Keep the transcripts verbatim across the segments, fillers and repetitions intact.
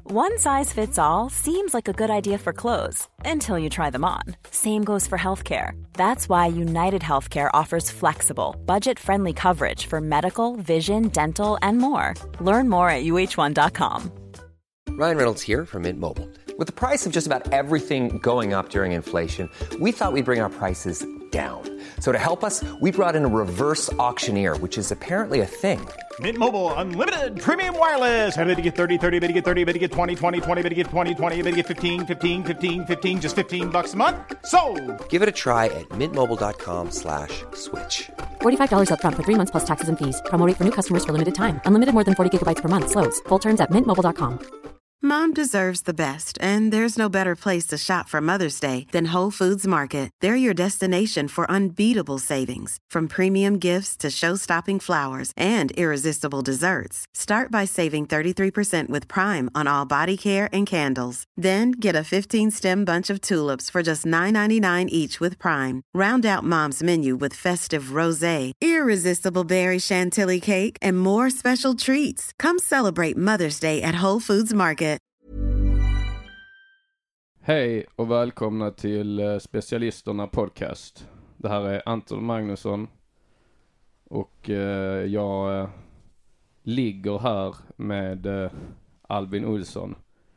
One size fits all seems like a good idea for clothes until you try them on. Same goes for healthcare. That's why United Healthcare offers flexible, budget-friendly coverage for medical, vision, dental, and more. Learn more at U H one dot com. Ryan Reynolds here from Mint Mobile. With the price of just about everything going up during inflation, we thought we'd bring our prices down. So to help us, we brought in a reverse auctioneer, which is apparently a thing. Mint Mobile Unlimited Premium Wireless. How to get thirty, thirty, how to get thirty, how to get twenty, twenty, twenty, how to get twenty, twenty, how to get fifteen, fifteen, fifteen, fifteen, just fifteen bucks a month? Sold! Give it a try at mintmobile.com slash switch. forty-five dollars up front for three months plus taxes and fees. Promo rate for new customers for limited time. Unlimited more than forty gigabytes per month. Slows full terms at mint mobile dot com. Mom deserves the best, and there's no better place to shop for Mother's Day than Whole Foods Market. They're your destination for unbeatable savings, from premium gifts to show-stopping flowers and irresistible desserts. Start by saving thirty-three percent with Prime on all body care and candles. Then get a fifteen-stem bunch of tulips for just nine ninety-nine each with Prime. Round out Mom's menu with festive rosé, irresistible berry chantilly cake, and more special treats. Come celebrate Mother's Day at Whole Foods Market. Hej och välkomna till Specialisterna podcast. Det här är Anton Magnusson och eh, jag eh, ligger här med eh, Albin Olsson.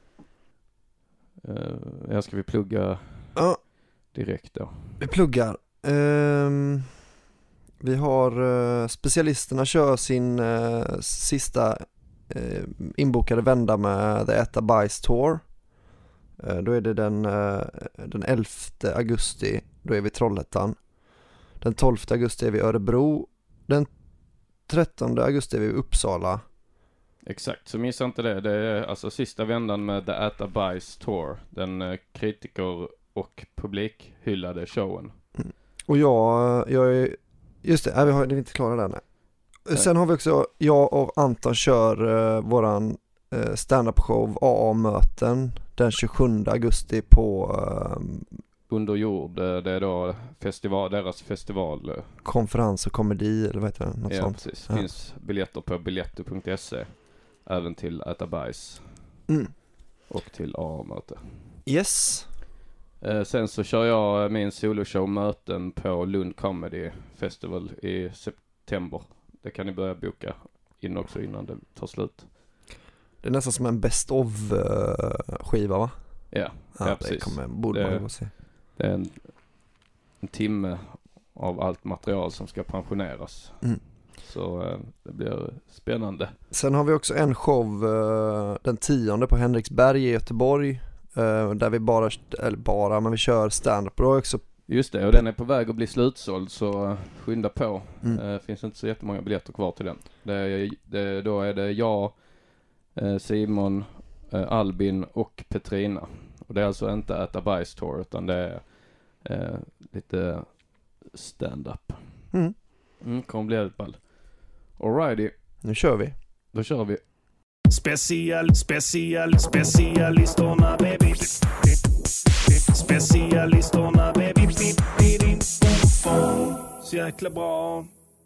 Eh, här ska vi plugga ja, direkt då. Vi pluggar. Um, vi har uh, Specialisterna kör sin uh, sista uh, inbokade vända med The Äta Bajs Tour. Då är det den, den elfte augusti, då är vi i Trollhättan. Den tolfte augusti är vi i Örebro. Den trettonde augusti är vi i Uppsala. Exakt, så missa inte det. Det är alltså sista vändan med The Äta Bajs Tour. Den kritiker- och publikhyllade showen. Mm. Och jag, jag är, just det, nej, vi har det är inte klara där. Nej. Nej. Sen har vi också, jag och Anton kör uh, våran uh, stand-up show A A-möten den tjugosjunde augusti på um, Under jord. Det är då festival, deras festival. Konferens och komedi eller vad heter det? Något ja, sånt. Precis. Det ja. finns biljetter på biljetter punkt se även till Äta Bajs mm. och till A A-möte. Yes. Eh, sen så kör jag min soloshow Möten på Lund Comedy Festival i september. Det kan ni börja boka in också innan det tar slut. Det är nästan som en best of skiva, va? Ja, ja, ja precis. Det kommer, borde det, man se. Det är en, en timme av allt material som ska pensioneras. Mm. Så eh, det blir spännande. Sen har vi också en show eh, den tionde på Henriksberg i Göteborg. Eh, där vi bara, eller bara, men vi kör stand-up. Och också just det, och den är på väg att bli slutsåld, så skynda på. Mm. Det eh, finns inte så jättemånga biljetter kvar till den. Det är, det, då är det jag, eh, Simon, eh, Albin och Petrina. Och det är alltså inte Äta Bajs Tour, utan det är eh, lite stand-up. Mm. Mm, kommer bli helt ball. Alrighty. Nu kör vi. Då kör vi. Special, special, specialisterna baby. Specialisterna baby. Så jäkla bra.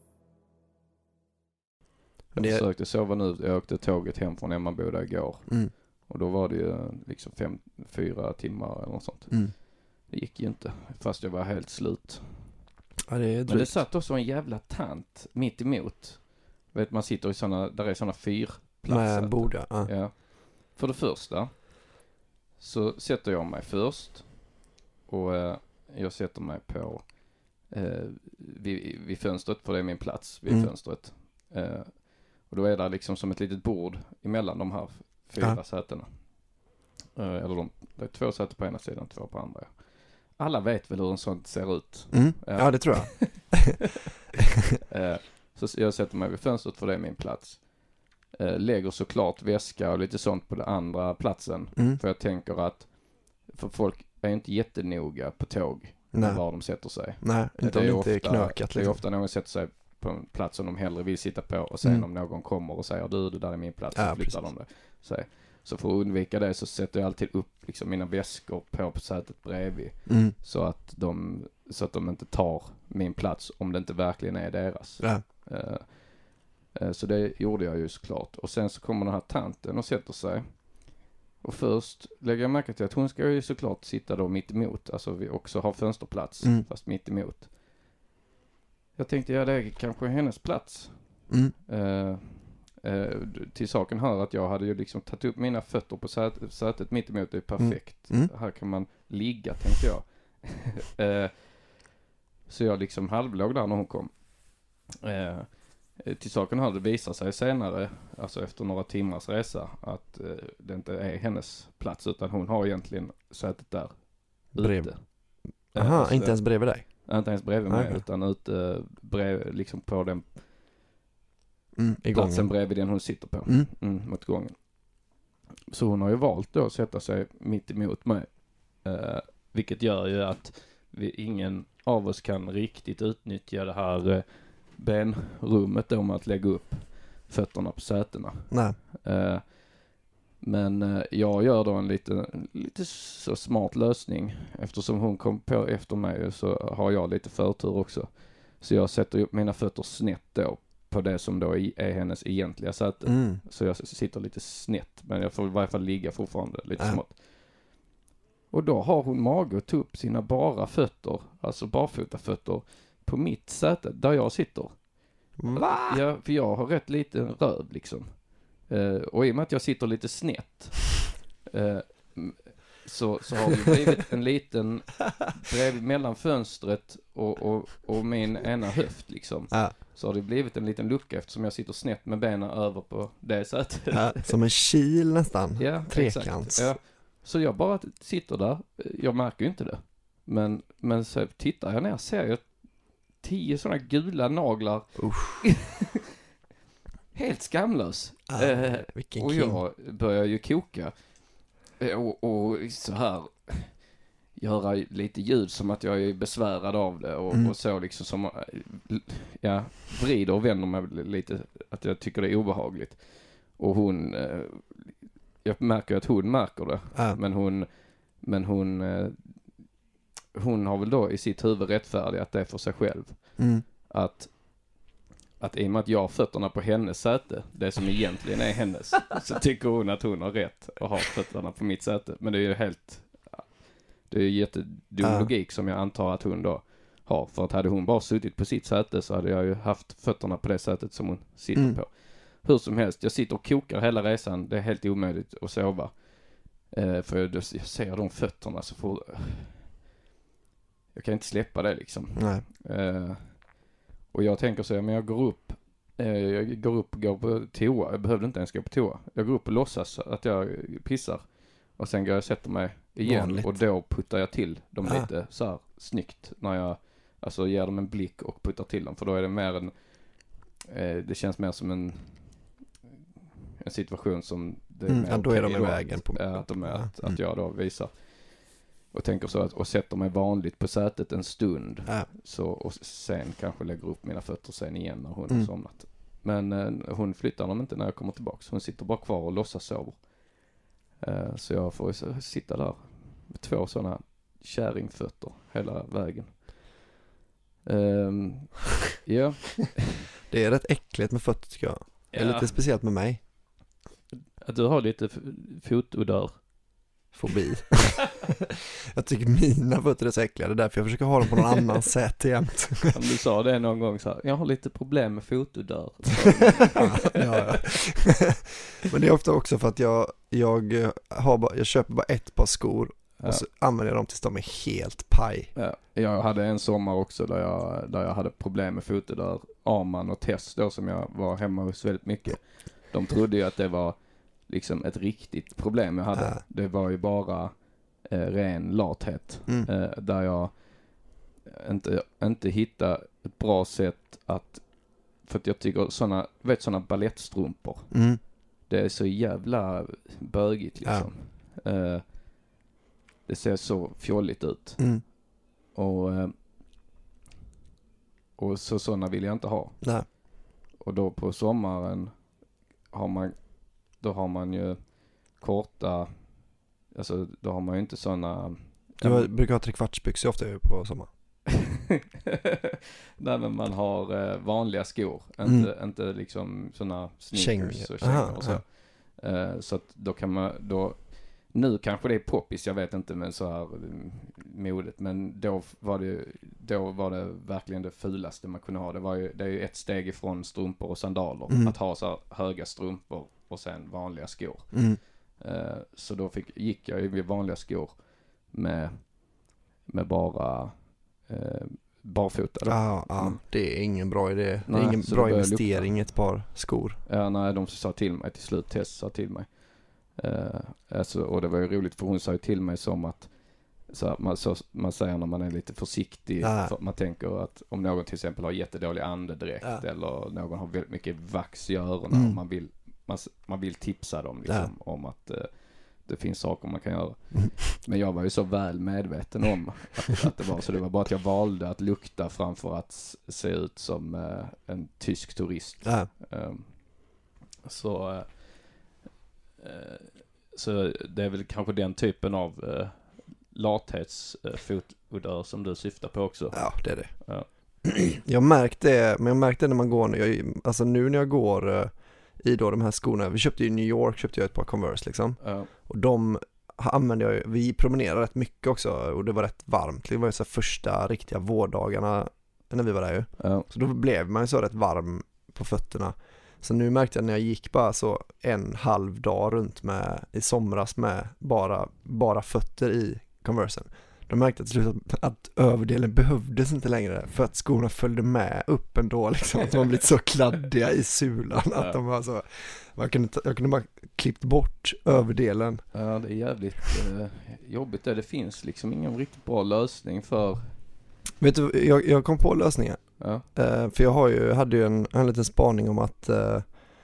Jag det... försökte sova nu. Jag åkte tåget hem från Emmaboda igår. Mm. Och då var det ju liksom fem, fyra timmar eller något sånt. Mm. Det gick ju inte, fast jag var helt slut. Ja, det är Men det satt också en jävla tant mitt emot. Vet, man sitter i såna, där är såna fyrplatser. Med borda, ja. Ja. För det första så sätter jag mig först. Och eh, jag sätter mig på eh, vid, vid fönstret, för det är min plats vid mm. fönstret. Eh, och då är det liksom som ett litet bord emellan de här fyra ja. sätena. Eh, eller de, det är två säten på ena sidan, två på andra. Alla vet väl hur en sån ser ut. Mm. Ja. ja, det tror jag. eh, så jag sätter mig vid fönstret, för det är min plats. Eh, lägger såklart väska och lite sånt på den andra platsen. Mm. För jag tänker att för folk är inte jättenoga på tåg. Nej. Var de sätter sig. Nej, inte om det inte är knökat. Liksom. Det är ofta någon sätter sig på en plats som de hellre vill sitta på, och sen mm. om någon kommer och säger du, det där är min plats, ja, så flyttar precis. de det. Så, så för att undvika det så sätter jag alltid upp liksom mina väskor på, på sätet bredvid. Mm. Så att de så att de inte tar min plats om det inte verkligen är deras. Ja. Uh, uh, så det gjorde jag ju såklart. Och sen så kommer den här tanten och sätter sig. Och först lägger jag märke till att hon ska ju såklart sitta då mitt emot. Alltså vi också har fönsterplats, Mm. fast mitt emot. Jag tänkte, ja det är kanske hennes plats. Mm. Uh, uh, till saken hör att jag hade ju liksom tagit upp mina fötter på sätet, sätet mitt emot. Det är perfekt. Mm. Här kan man ligga, tänkte jag. uh, så jag liksom halvlåg där när hon kom. Uh, till saken hör det visat sig senare, alltså efter några timmars resa, att uh, det inte är hennes plats, utan hon har egentligen sätet där Brev. ute. Aha, alltså, inte ens bredvid dig? inte ens bredvid mig, Okay. utan ute brev, liksom på den Mm, i platsen gången. bredvid den hon sitter på. Mm. Mm, mot gången. Så hon har ju valt då att sätta sig mitt emot mig. Uh, vilket gör ju att vi, ingen av oss kan riktigt utnyttja det här uh, benrummet då med att lägga upp fötterna på sätena. Nej. Uh, men uh, jag gör då en lite, lite så smart lösning. Eftersom hon kom på efter mig så har jag lite förtur också. Så jag sätter upp mina fötter snett då på det som då är hennes egentliga säte. Mm. Så jag sitter lite snett, men jag får i varje fall ligga fortfarande lite Ja. smått. Och då har hon mage att ta upp sina bara fötter, alltså barfota fötter, på mitt säte där jag sitter. Va? Ja, för jag har rätt liten röv liksom. Uh, och i och med att jag sitter lite snett uh, så, så har det blivit en liten bredvid mellan fönstret och, och, och min ena höft liksom. Ja. Så har det blivit en liten lucka eftersom jag sitter snett med benen över på det sättet. Ja, som en kil nästan. Ja, Trekants. exakt. Ja. Så jag bara sitter där. Jag märker ju inte det. Men, men så tittar jag ner, ser jag tio sådana gula naglar. Helt skamlös. Ah, eh, vilken och king. jag börjar ju koka. Eh, och, och så här göra lite ljud som att jag är besvärad av det. Och, Mm. och så liksom som, ja, vrider och vänder mig lite. Att jag tycker det är obehagligt. Och hon, eh, jag märker att hon märker det. Ah. Men hon, men hon, eh, hon har väl då i sitt huvud rättfärdigt att det är för sig själv. Mm. Att, att i och med att jag har fötterna på hennes säte, det som egentligen är hennes, så tycker hon att hon har rätt att ha fötterna på mitt säte. Men det är ju helt, det är ju jättedum Ja. logik som jag antar att hon då har. För att hade hon bara suttit på sitt säte så hade jag ju haft fötterna på det sättet som hon sitter Mm. på. Hur som helst, jag sitter och kokar hela resan. Det är helt omöjligt att sova. Eh, för jag, jag ser de fötterna så får... Jag kan inte släppa det liksom. Nej. Eh, och jag tänker så här, men jag går upp. Eh, jag går upp och går på toa. Jag behövde inte ens gå på toa. Jag går upp och låtsas att jag pissar. Och sen går jag och sätter mig igen. Vanligt. Och då puttar jag till dem Ah. lite så här snyggt. När jag alltså ger dem en blick och puttar till dem. För då är det mer en... Eh, det känns mer som en... En situation som... Det är Mm, mer ja, då är de okej i då. vägen på- Ja, att, de är, att, Mm. att jag då visar. Och tänker så att... Och sätter mig vanligt på sätet en stund. Ja. Så, och sen kanske lägger upp mina fötter sen igen när hon Mm. har somnat. Men eh, hon flyttar dem inte när jag kommer tillbaka. Hon sitter bara kvar och låtsas sover. Eh, så jag får så, sitta där med två sådana kärringfötter hela vägen. Um, ja. Det är rätt äckligt med fötter tycker jag. Det är Ja. lite speciellt med mig. Att du har lite f- fotodör. Fobi. Jag tycker mina fötter är så äckliga. Det är därför jag försöker ha dem på någon annan sätt jämt. Om du sa det någon gång så här, jag har lite problem med fotodör. ja, ja. Men det är ofta också för att jag, jag, har bara, jag köper bara ett par skor Ja. och så använder jag dem tills de är helt paj. Ja, jag hade en sommar också där jag, där jag hade problem med fotodör. Arman och Tess då som jag var hemma hos väldigt mycket. De trodde ju att det var liksom ett riktigt problem jag hade. Ja. Det var ju bara eh, ren lathet. Mm. Eh, där jag inte, inte hittade ett bra sätt att, för att jag tycker såna, vet såna ballettstrumpor. Mm. Det är så jävla bögigt liksom. Eh, det ser så fjolligt ut. Mm. Och, eh, och så såna vill jag inte ha. Nej. Och då på sommaren har man, då har man ju korta, alltså då har man ju inte såna. Du har, brukar ha trekvartsbyxor ofta på sommar. Nej, men man har eh, vanliga skor, Mm. inte, inte liksom såna sneakers Kängor. och kängor Aha, och så. Eh, så att då kan man, då nu kanske det är poppis, jag vet inte, men så här modet, men då var det då var det verkligen det fulaste man kunde ha. Det var ju, det är ju ett steg ifrån strumpor och sandaler, mm. att ha så här höga strumpor och sen vanliga skor. Mm. Uh, så då fick, gick jag ju i vanliga skor med med bara uh, barfota. Ja, ah, ah, mm. Det är ingen bra idé. Det nej, är ingen bra investering i ett par skor. Ja, nej, de sa till mig till slut, Tess sa till mig. Uh, alltså, och det var ju roligt för hon sa ju till mig som att så här, man, så, man säger när man är lite försiktig, ah. för man tänker att om någon till exempel har jättedålig andedräkt ah. eller någon har väldigt mycket vax i öronen mm. och man vill, man, man vill tipsa dem liksom, ah. om att uh, det finns saker man kan göra. Mm. Men jag var ju så väl medveten om att, att det var så. Det var bara att jag valde att lukta framför att se ut som uh, en tysk turist. Ah. Um, så uh, uh, så det är väl kanske den typen av uh, lathetsfotodör som du syftar på också. Ja, det är det. Ja. Jag märkte det, men jag märkte det när man går, jag, alltså nu när jag går uh, i då de här skorna, vi köpte ju i New York, köpte jag ett par Converse liksom. Ja. Och de använde jag ju, vi promenerade rätt mycket också och det var rätt varmt. Det var ju så första riktiga vårdagarna när vi var där ju. Ja. Så då blev man ju så rätt varm på fötterna. Så nu märkte jag när jag gick bara så en halv dag runt med i somras med bara, bara fötter i Conversen. Då märkte jag till slut att, att överdelen behövdes inte längre för att skorna följde med upp ändå liksom. Att de har blivit så kladdiga i sulan att de var så, man kunde, jag kunde bara klippt bort överdelen. Ja, det är jävligt eh, jobbigt det. Det finns liksom ingen riktigt bra lösning för... Vet du, jag, jag kom på lösningen. Ja. Uh, för jag har ju, hade ju en, en liten spaning om att uh,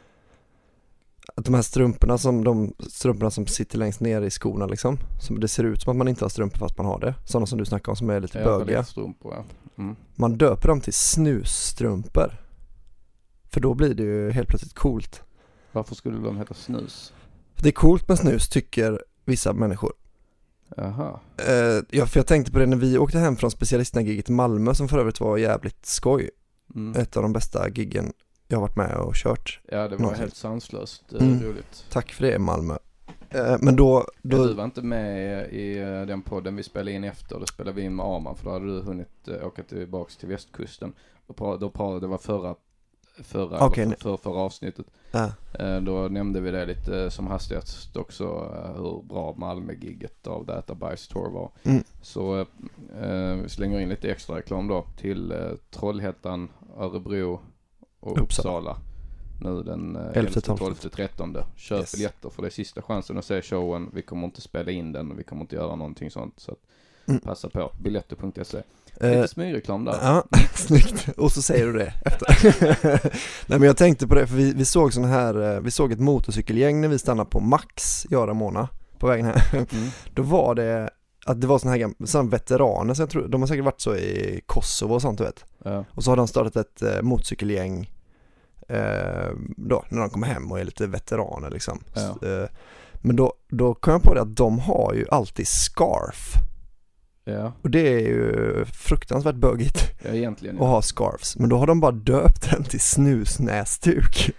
att de här strumporna som de strumporna som sitter längst ner i skorna liksom, som det ser ut som att man inte har strumpor fast man har det. Sådana som du snackar om som är lite ja, bögiga. Strumpor, ja. Mm. Man döper dem till snusstrumpor. För då blir det ju helt plötsligt coolt. Varför skulle de heta snus? Det är coolt med snus tycker vissa människor. Jaha. Uh, ja, för jag tänkte på det när vi åkte hem från specialisterna-giget i Malmö som för övrigt var jävligt skoj. Mm. Ett av de bästa giggen jag har varit med och kört. Ja, det var någonsin. Helt sanslöst mm. roligt. Tack för det, Malmö. Uh, men då... då... Ja, du var inte med i den podden vi spelade in efter. Då spelade vi in med Arman för då hade du hunnit uh, åka tillbaka till västkusten. Och pra- då pratade det var förra förra, okay, för, för, förra avsnittet. Uh. Uh, då nämnde vi det lite uh, som hastigast också uh, hur bra Malmö-gigget av Data Bice Tour var. Mm. Så uh, vi slänger in lite extra reklam då till uh, Trollhättan, Örebro och Uppsala. Uppsala. Nu den uh, elfte, tolfte, trettonde. Köp yes. biljetter för det är sista chansen att se showen. Vi kommer inte spela in den och vi kommer inte göra någonting sånt. Så att mm. passa på. biljetter punkt se. Lite uh, smygreklam där. Ja, snyggt. Och så säger du det efter. Nej, men jag tänkte på det för vi, vi såg sån här, vi såg ett motorcykelgäng när vi stannade på Max i Ramona på vägen här. Mm. Då var det att det var såna här såna veteraner så jag tror de har säkert varit så i Kosovo och sånt du vet. Ja. Och så har de startat ett eh, motorcykelgäng eh, då när de kommer hem och är lite veteraner liksom. Ja. Så, eh, men då då kom jag på det att de har ju alltid scarf. Ja. Och det är ju fruktansvärt bögigt ja, egentligen, ja. att ha scarfs. Men då har de bara döpt den till snusnästuk.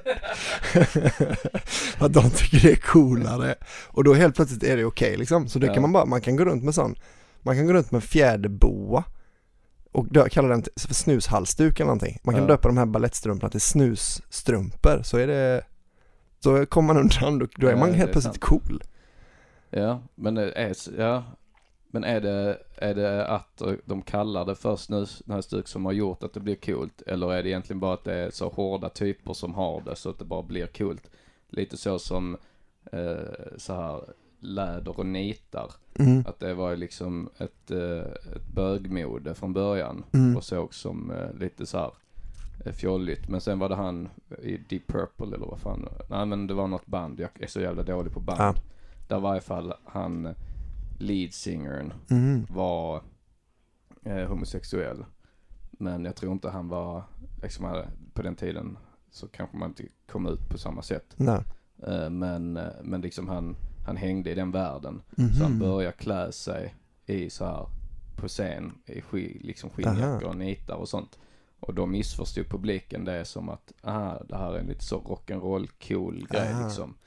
Att de tycker det är coolare. Och då helt plötsligt är det okej okay, liksom. Så det ja. kan man bara, man kan gå runt med sån. Man kan gå runt med fjäderboa. Och dö, kalla den för snushalsduk eller någonting. Man kan ja. döpa de här ballettstrumporna till snusstrumpor. Så är det, så kommer man undan. Då, då är ja, man helt är plötsligt sant. Cool. Ja, men det är, ja. Men är det, är det att de kallar det för snus, den här stuk som har gjort att det blir coolt? Eller är det egentligen bara att det är så hårda typer som har det så att det bara blir coolt? Lite så som eh, så här läder och nitar. Mm. Att det var liksom ett, eh, ett bögmode från början. Mm. Och såg som eh, lite så här eh, fjolligt. Men sen var det han i Deep Purple eller vad fan. Nej men det var något band. Jag är så jävla dålig på band. Ja. Där var i alla fall han... leadsingern mm. var eh, homosexuell. Men jag tror inte han var liksom, på den tiden så kanske man inte kom ut på samma sätt. Nej. Eh, men men liksom han, han hängde i den världen. Mm-hmm. Så han började klä sig i så här på scen i sk, liksom skinnjackor och nitar och sånt. Och då missförstod publiken det som att aha, det här är en lite så rock'n'roll cool grej aha. liksom.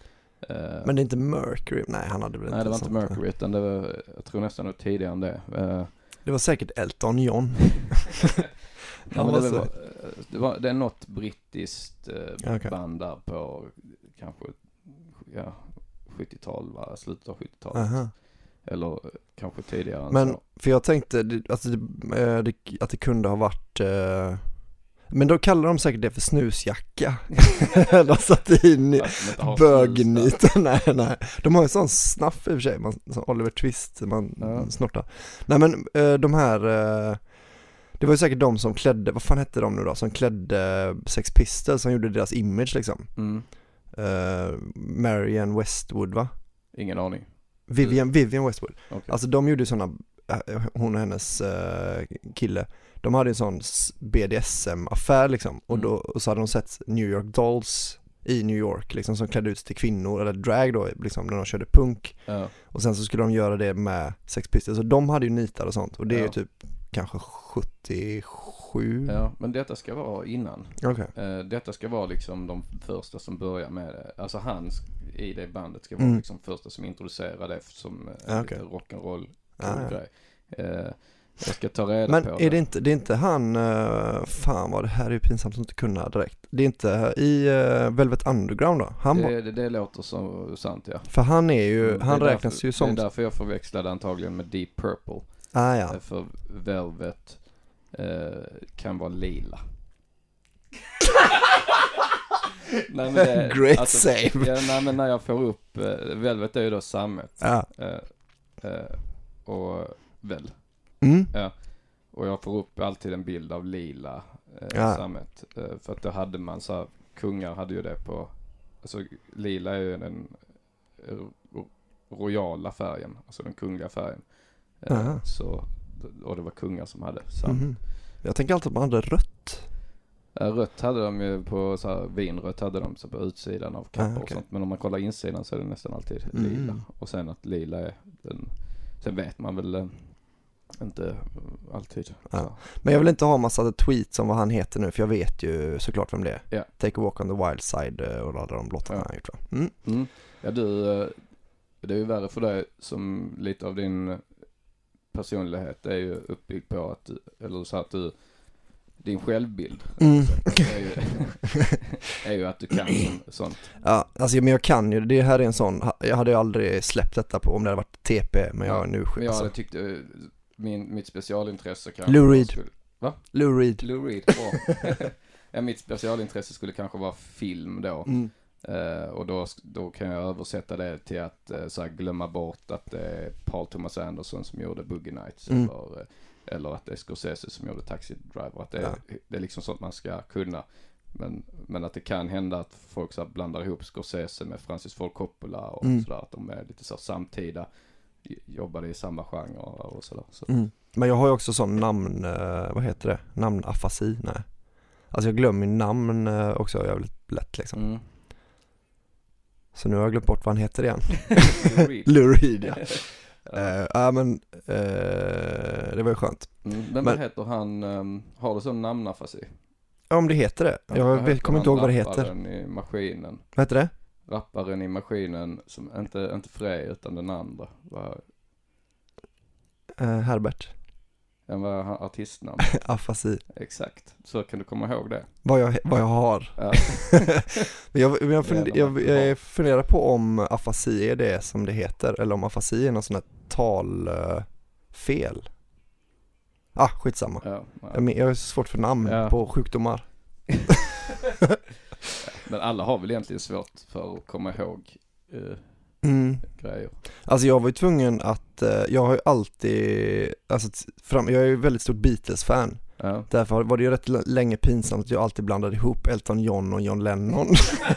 Uh, Men det är inte Mercury? Nej, han hade väl inte. Nej, det var inte sånt. Mercury, utan det var, jag tror nästan det var tidigare än det. Uh, det var säkert Elton John. ja, men det, var, det, var, det är något brittiskt uh, okay. band där på kanske ja, sjuttiotal, va? Slutet av sjuttiotalet. Aha. Eller kanske tidigare. Men så. För jag tänkte alltså, det, det, att det kunde ha varit uh, men då kallar de säkert det för snusjacka. De satte in bögnit. nej, nej. De har ju sån snaff i och för sig, man, som Oliver Twist man ja. snortar. Nej men uh, de här uh, det var ju säkert de som klädde, vad fan hette de nu då, som klädde Sex Pistols, som gjorde deras image liksom. Mm. Uh, Marianne Westwood, va? Ingen aning. Vivian, Vivian Westwood. Okay. Alltså de gjorde ju såna, hon och hennes uh, kille, de hade en sån B D S M-affär liksom. Och, då, och så hade de sett New York Dolls i New York liksom, som klädde ut till kvinnor, eller drag då liksom, när de körde punk. Ja. Och sen så skulle de göra det med Sex Pistols. Så de hade ju nitar och sånt. Och det ja. är ju typ kanske sjuttiosju. Ja, men detta ska vara innan. Okay. Uh, detta ska vara liksom de första som börjar med det. Alltså han i det bandet ska vara mm. liksom första som introducerar det som uh, okay. rock'n'roll ah, grej. Uh, jag ska ta reda men på är det. det inte, det är inte han, uh, fan vad det här är ju pinsamt att inte kunna direkt. Det är inte i uh, Velvet Underground då? Han det, var... det, det låter så sant, ja. För han är ju, mm, han räknas därför, ju som... Det är därför jag förväxlade antagligen med Deep Purple. Ah, ja. För Velvet uh, kan vara lila. nej, men det, Great alltså, save. Ja, nej, men när jag får upp uh, Velvet är ju då sammet. Ja. Uh, uh, och väl. Mm. Ja. Och jag får upp alltid en bild av lila uh, ja. sammet. Uh, för att då hade man så här, kungar hade ju det på, alltså lila är ju den uh, royala färgen, alltså den kungliga färgen. Uh, så, och det var kungar som hade samt. Mm. Jag tänker alltid att man hade rött. Rött hade de ju på så här, vinrött hade de så på utsidan av kappor ah, okay. och sånt. Men om man kollar insidan så är det nästan alltid mm. lila. Och sen att lila är den, sen vet man väl äh, inte alltid. Ja. Men jag vill inte ha massa tweets om vad han heter nu, för jag vet ju såklart vem det är. Yeah. Take a walk on the wild side och alla de låtarna ja. han gjort, va? Mm. Mm. Ja, du, det är ju värre för dig som lite av din personlighet är ju uppbyggd på att, eller så att du din självbild mm. är, ju, är ju att du kan sånt. Ja, alltså men jag kan ju, det här är en sån, jag hade ju aldrig släppt detta på om det hade varit T P, men jag ja, nu men jag alltså. hade tyckt min, mitt specialintresse kanske Lou Reed. Skulle, va? Lou Reed. Lou Reed, wow. Ja, mitt specialintresse skulle kanske vara film då. Mm. Uh, och då, då kan jag översätta det till att uh, så här, glömma bort att det är Paul Thomas Anderson som gjorde Boogie Nights mm. eller, uh, eller att det är Scorsese som gjorde Taxi Driver. Att det, ja. är, det är liksom sånt man ska kunna. Men, men att det kan hända att folk så här, blandar ihop Scorsese med Francis Ford Coppola och mm. sådär. Att de är lite så samtida, jobbade i samma genre och sådär. Så. Mm. Men jag har ju också sån namn, uh, vad heter det? Namnafasi, nej. Alltså jag glömmer namn uh, också jävligt lätt liksom. Mm. Så nu har jag glömt bort vad han heter igen. Lou Reed. Lou Reed, ja. Ja, uh, uh, men uh, det var ju skönt. Mm, men vad heter han, um, har du sån namnafasi? Ja, om det heter det. Jag ja, vet, kommer inte ihåg vad det heter. Rapparen i maskinen. Vad heter det? Rapparen i maskinen, som inte, inte Frej utan den andra. Var... Uh, Herbert. Den var artistnamn. Afasi. Exakt, så kan du komma ihåg det. Vad jag, vad jag har. Ja. Men jag, jag, funder, jag, jag funderar på om afasi är det som det heter, eller om afasi är någon sån här talfel. Uh, ah, skitsamma. Ja, ja. Jag, jag är så svårt för namn ja. på sjukdomar. Men alla har väl egentligen svårt för att komma ihåg uh, mm. grejer. Alltså jag var ju tvungen att, uh, jag har ju alltid, alltså fram, jag är ju väldigt stort Beatles-fan. Ja. Därför var det ju rätt l- länge pinsamt att jag alltid blandade ihop Elton John och John Lennon.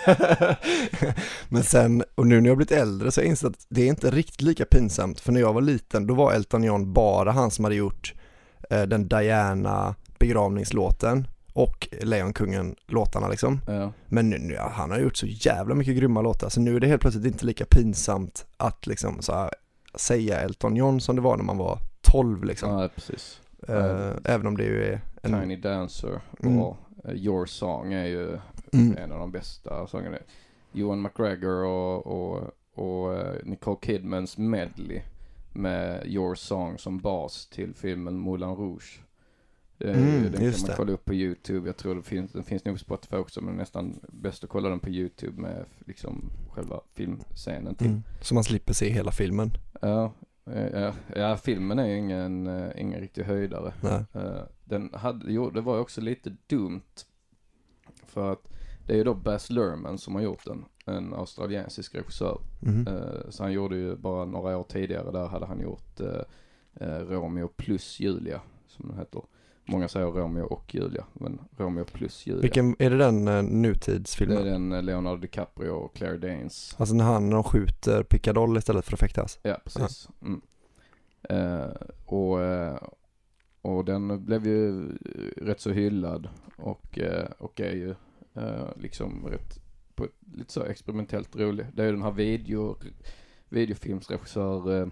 Men sen, och nu när jag blivit äldre så har jag insett att det är inte riktigt lika pinsamt. För när jag var liten, då var Elton John bara han som hade gjort eh, den Diana begravningslåten och Lejonkungen-låtarna liksom. Ja. Men nu, nu, ja, han har gjort så jävla mycket grymma låtar. Så nu är det helt plötsligt inte lika pinsamt att liksom så här, säga Elton John som det var när man var tolv liksom. Ja, precis. Uh, även om det ju är en... Tiny Dancer och mm. uh, Your Song är ju mm. en av de bästa sångerna. Ewan McGregor och, och, och Nicole Kidmans medley med Your Song som bas till filmen Moulin Rouge. Det, Mm, den kan just man det. kolla upp på YouTube. Jag tror det finns, den finns nog på Spotify också, men nästan bäst att kolla den på YouTube med liksom själva filmscenen till. Mm. Så man slipper se hela filmen. Ja, ja, ja, filmen är ju ingen, uh, ingen riktig höjdare. Nej. Uh, den hade, jo, det var ju också lite dumt för att det är ju då Baz Luhrmann som har gjort den, en australiensisk regissör. Mm. Uh, så han gjorde ju bara några år tidigare, där hade han gjort uh, uh, Romeo plus Julia, som den heter. Många säger Romeo och Julia, men Romeo plus Julia. Vilken, är det den uh, nutidsfilmen? Det är den uh, Leonardo DiCaprio och Claire Danes. Alltså när han när de skjuter pickadoll istället för att fäktas. Ja, precis. Ja. Mm. Uh, och, uh, och den blev ju rätt så hyllad och, uh, och är ju uh, liksom rätt på ett, lite så experimentellt rolig. Det är ju den här video, videofilmsregissör uh,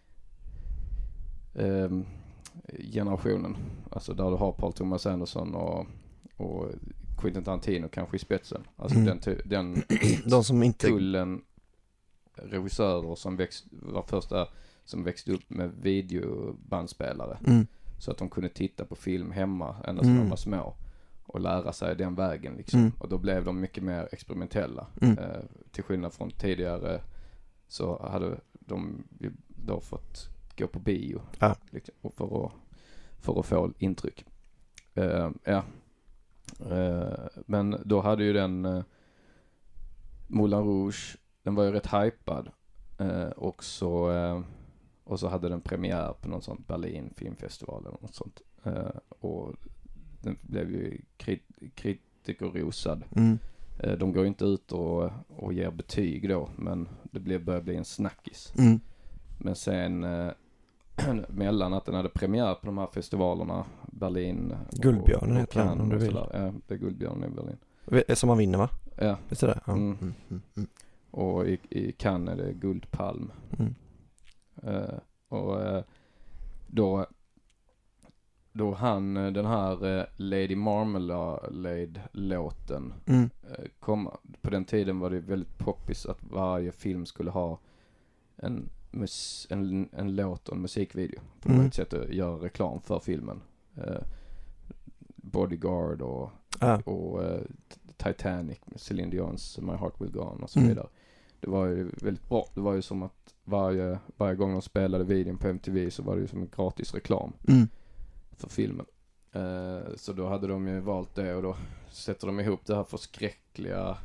um, generationen, alltså där du har Paul Thomas Anderson och, och Quentin Tarantino kanske i spetsen. Alltså Mm. den, den De som inte... kullen regissörer som växt, var första som växte upp med videobandspelare. Mm. Så att de kunde titta på film hemma ända sedan Mm. de var små och lära sig den vägen liksom. Mm. Och då blev de mycket mer experimentella. Mm. Eh, till skillnad från tidigare så hade de ju då fått gå på bio Ja. liksom, för, att, för att få intryck. Eh, ja. Eh, men då hade ju den eh, Moulin Rouge, den var ju rätt hypad. Eh, och, så, eh, och så hade den premiär på någon sån Berlin filmfestival eller något sånt. Eh, och den blev ju krit- kritikerrosad. Mm. Eh, de går inte ut och, och ger betyg då, men det blev, började bli en snackis. Mm. Men sen eh, mellan att den hade premiär på de här festivalerna, Berlin och, Guldbjörnen och heter den, Cannes om du och vill. sådär. Ja, det är Guldbjörnen i Berlin. Ve- Som man vinner, va? Ja, Visst är det? Ja. Mm. Mm. Mm. Mm. och i, i Cannes är det Guldpalm. Mm. Eh, och eh, då då han den här eh, Lady Marmalade-låten Mm. eh, kom. På den tiden var det väldigt poppis att varje film skulle ha en, mus, en, en låt och en musikvideo. På Mm. ett sätt att göra reklam för filmen. Eh, Bodyguard och, Ah. och eh, Titanic med Celine Dion's My Heart Will Go On och så Mm. vidare. Det var ju väldigt bra. Det var ju som att varje, varje gång de spelade videon på M T V så var det ju som en gratis reklam Mm. för filmen. Eh, så då hade de ju valt det och då sätter de ihop det här förskräckliga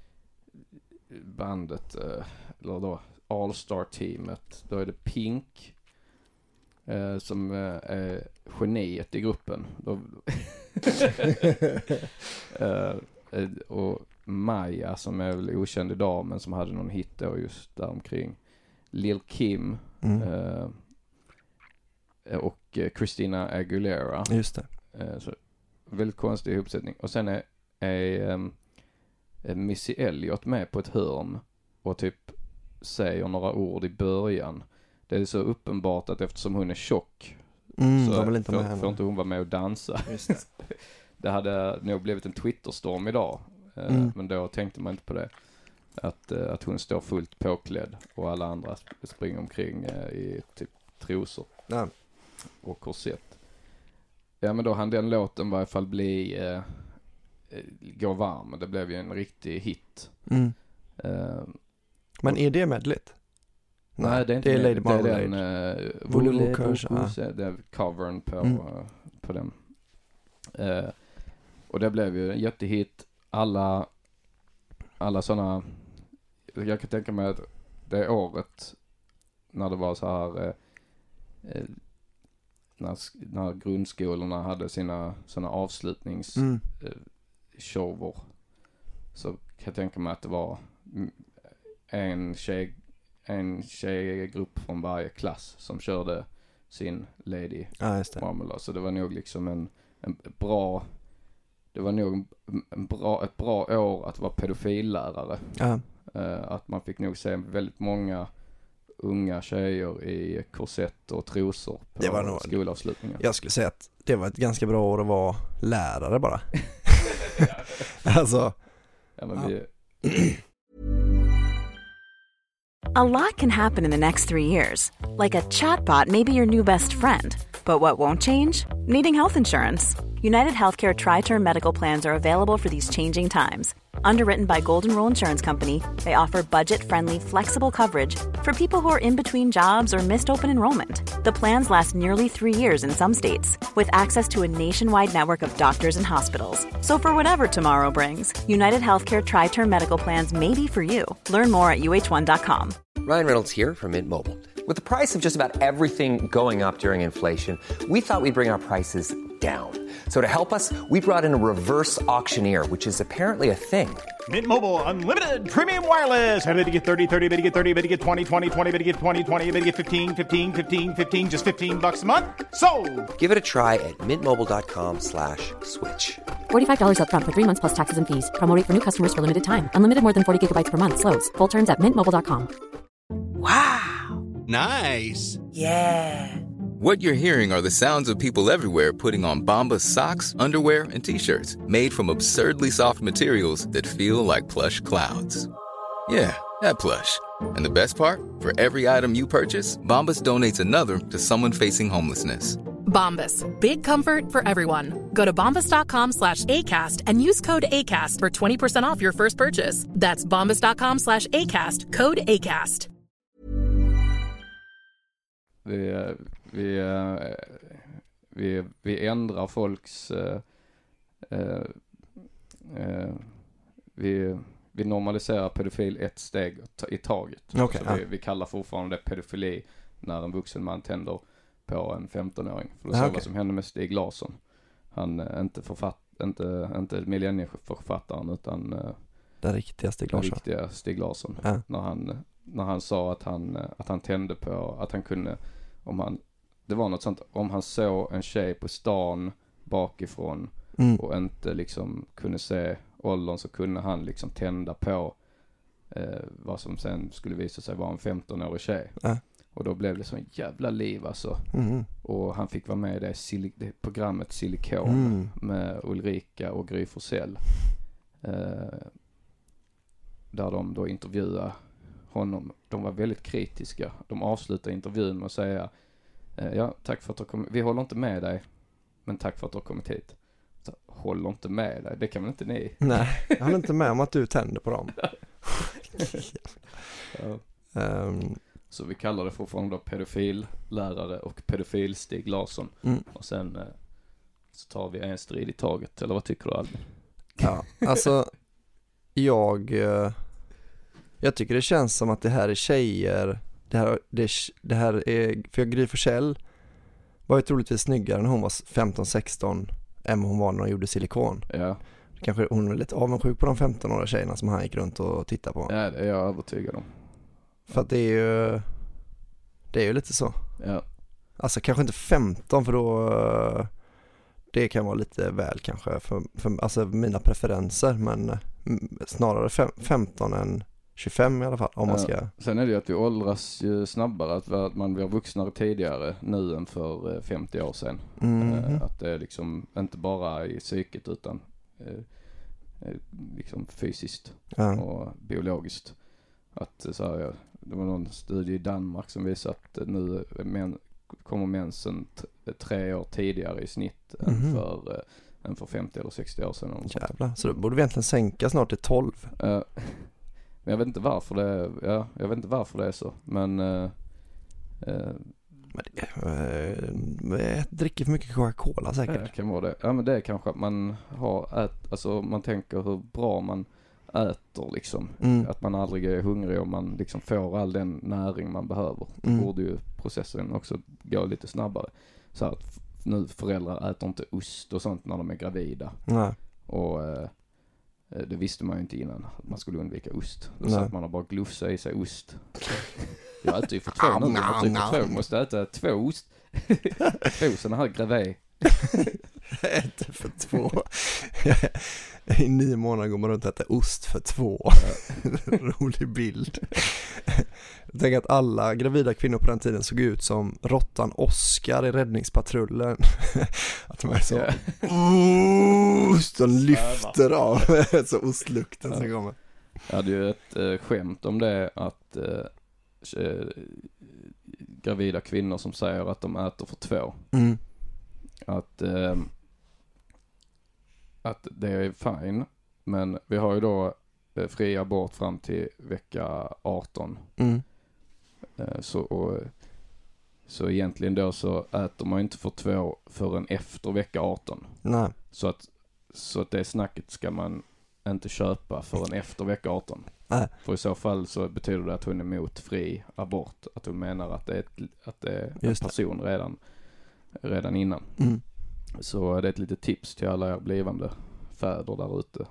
bandet, eh, eller då All-Star-teamet. Då är det Pink eh, som eh, är geniet i gruppen. Då eh, eh, och Maja som är väl okänd idag men som hade någon hit då just där omkring. Lil Kim Mm. eh, och eh, Christina Aguilera. Just det. Eh, så väldigt konstig ihopsättning. Och sen är, är, um, är Missy Elliott med på ett hörn och typ säger några ord i början. Det är så uppenbart att eftersom hon är tjock Mm, så de vill inte får, med henne. får inte hon vara med och dansa. Just det. Det hade nog blivit en Twitterstorm idag. Eh, Mm. Men då tänkte man inte på det. Att, eh, att hon står fullt påklädd och alla andra sp- springer omkring eh, i typ trosor Ja. och korsett. Ja, men då hann den låten i varje fall bli eh, eh, gå varm. Det blev ju en riktig hit. Mm. Eh, Men är det medligt? nej, det är inte det är Lady med- det är Marmalade. den eh, Voulez-vous que je- Voulez-vous que- det är covern på, Mm. eh, på den. Eh, och det blev ju en jättehit. Alla alla sådana, jag kan tänka mig att det året när det var så här eh, eh, när, sk- när grundskolorna hade sina såna avslutningsshower Mm. så kan jag tänka mig att det var mm, en tjej en tjejgrupp från varje klass som körde sin Lady Ja, just det. Marmalade. Så det var nog liksom en, en bra det var nog en, en bra, ett bra år att vara pedofillärare. Ja. Uh, att man fick nog se väldigt många unga tjejer i korsett och trosor på Det var nog- skolavslutningen. Jag skulle säga att det var ett ganska bra år att vara lärare bara. Alltså, Ja, men Ja. vi, A lot can happen in the next three years. Like a chatbot may be your new best friend. But what won't change? Needing health insurance. United Healthcare Tri-Term Medical Plans are available for these changing times. Underwritten by Golden Rule Insurance Company, they offer budget-friendly, flexible coverage for people who are in between jobs or missed open enrollment. The plans last nearly three years in some states, with access to a nationwide network of doctors and hospitals. So for whatever tomorrow brings, United Healthcare Tri-Term Medical Plans may be for you. Learn more at U H one dot com. Ryan Reynolds here from Mint Mobile. With the price of just about everything going up during inflation, we thought we'd bring our prices down. So to help us, we brought in a reverse auctioneer, which is apparently a thing. Mint Mobile Unlimited Premium Wireless. How to get thirty, thirty, how to get thirty, how to get twenty, twenty, twenty, how to get twenty, twenty, how to get fifteen, fifteen, fifteen, fifteen, just fifteen bucks a month? Sold! Give it a try at mintmobile.com slash switch. forty-five dollars up front for three months plus taxes and fees. Promo rate for new customers for limited time. Unlimited more than forty gigabytes per month slows. Full terms at mint mobile dot com. Wow. Nice. Yeah. What you're hearing are the sounds of people everywhere putting on Bombas socks, underwear, and T-shirts made from absurdly soft materials that feel like plush clouds. Yeah, that plush. And the best part? For every item you purchase, Bombas donates another to someone facing homelessness. Bombas. Big comfort for everyone. Go to bombas.com slash ACAST and use code ACAST for twenty percent off your first purchase. That's bombas.com slash ACAST. Code ACAST. Vi, vi, vi, vi ändrar folks... Uh, uh, uh, vi, vi normaliserar pedofil ett steg i taget. Okay, så ja. vi, vi kallar fortfarande pedofili när en vuxen man tänder på en femton-åring. För det Ja, är okay. vad som hände med Stig Larsson. Han är inte författ, inte, inte millennieförfattaren utan uh, Den riktiga Stig den Larsson. riktiga Stig Larsson. Ja. När han, när han sa att han, att han tände på, att han kunde, om han, det var något sånt, om han såg en tjej på stan bakifrån Mm. och inte liksom kunde se åldern, så kunde han liksom tända på eh, vad som sen skulle visa sig vara en femton-årig tjej. Ja. Och då blev det så en jävla liv alltså. Mm. Och han fick vara med i det, sil- det programmet Silikon Mm. med Ulrika och Gry Forssell. Eh, där de då intervjuade honom. De var väldigt kritiska. De avslutade intervjun med att säga eh, ja, tack för att du har kommit. Vi håller inte med dig, men tack för att du har kommit hit. Så, håller inte med dig, det kan väl inte ni? Nej, jag håller inte med om att du tänder på dem. Ja. um, Så vi kallar det fortfarande då pedofillärare och pedofil Stig Larsson. mm. Och sen eh, så tar vi en strid i taget. Eller vad tycker du, Albin? Ja, alltså jag eh, jag tycker det känns som att det här är tjejer, det här, det, det här är, för Gry Forssell var ju troligtvis snyggare när hon var femton sexton än hon var när hon gjorde Silikon. Ja. Kanske hon är lite avundsjuk på de femton-åriga tjejerna som han gick runt och tittade på. Ja, det är jag övertygad om. För att det är ju det är ju lite så. Ja. Alltså kanske inte femton, för då eh, det kan vara lite väl kanske för, för alltså mina preferenser, men mm, snarare fem, femton än tjugofem i alla fall om man ska. Ja. Sen är det ju att vi åldras ju snabbare, att, att man blir vuxnare tidigare nu än för femtio år sedan. Mm. Eh, att det är liksom inte bara i psyket utan eh, eh, liksom fysiskt Ja. och biologiskt. Att så här, det var någon studie i Danmark som visar att nu män, kommer mensen t- tre år tidigare i snitt Mhm. än, för, eh, än för femtio eller sextio år sedan. eller något sånt. Jävlar, så då borde vi egentligen sänka snart till tolv. Eh, men jag vet inte varför det, ja, jag vet inte varför det är så, men eh, eh, Men det, eh, jag dricker för mycket Coca-Cola det säkert. kan vara det. Ja, men det är kanske att man har ät, alltså man tänker hur bra man äter liksom. Mm. Att man aldrig är hungrig och man liksom får all den näring man behöver. Då Mm. borde ju processen också gå lite snabbare. Så att f- nu föräldrar äter inte ost och sånt när de är gravida. Nej. Och eh, det visste man ju inte innan att man skulle undvika ost. Då Nej. satt man och bara glufsa i sig ost. Jag äter ju för två nu. Jag äter ju för två. Jag måste äta två ost. Två sådana här gravé. Jag äter för två. I nio månader går man runt och äter ost för två. Rolig bild. Jag tänker att alla gravida kvinnor på den tiden såg ut som råttan Oscar i Räddningspatrullen. Att de är så ost och lyfter av så ostlukten som kommer. Jag hade ju ett eh, skämt om det att, eh, eh, gravida kvinnor som säger att de äter för två. Mm. Att, eh, att det är fine. Men vi har ju då eh, fri abort fram till vecka arton. Mm. Eh, så, och, så egentligen då så äter man inte för två förrän efter vecka arton. Nej. Så att, så att det snacket ska man inte köpa förrän efter vecka arton. Nej. För i så fall så betyder det att hon är emot fri abort. Att hon menar att det är, ett, att det är en person redan, redan innan. Mm. Så det är ett litet tips till alla er blivande fäder där ute.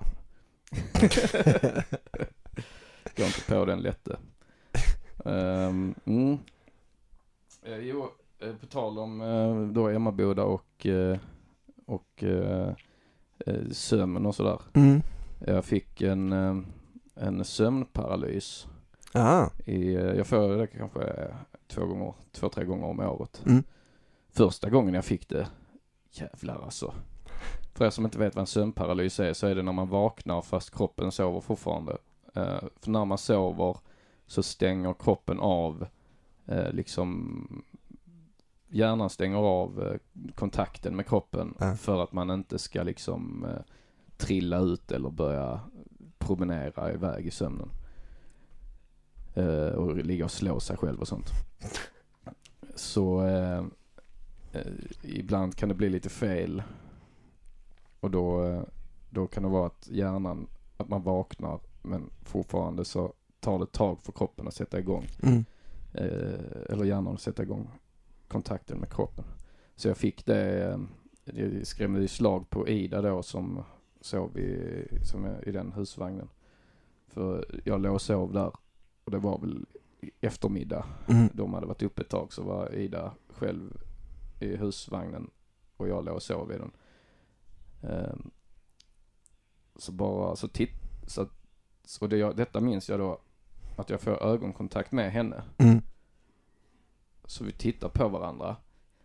Gå inte på den lätte. Um, mm. eh, jo, eh, på tal om eh, då Emmaboda och, eh, och eh, eh, sömn och sådär. Mm. Jag fick en, eh, en sömnparalys. Aha. I, eh, jag får det kanske två gånger, två, tre gånger om året. Mm. Första gången jag fick det, jävlar alltså. För er som inte vet vad en sömnparalys är, så är det när man vaknar fast kroppen sover fortfarande. Uh, för när man sover så stänger kroppen av, uh, liksom hjärnan stänger av uh, kontakten med kroppen uh. för att man inte ska liksom uh, trilla ut eller börja promenera iväg i sömnen. Uh, och ligga och slå sig själv och sånt. Så uh, uh, ibland kan det bli lite fel. Och då, då kan det vara att hjärnan, att man vaknar men fortfarande så tar det tag för kroppen att sätta igång. Mm. Eh, eller hjärnan att sätta igång kontakten med kroppen. Så jag fick det, jag skrämde i slag på Ida då som sov i, som är i den husvagnen. För jag låg och sov där och det var väl eftermiddag. Mm. De hade varit uppe ett tag, så var Ida själv i husvagnen och jag låg och sov i den. Um, så bara så titt så, så det jag, detta minns jag då att jag får ögonkontakt med henne. Mm. Så vi tittar på varandra.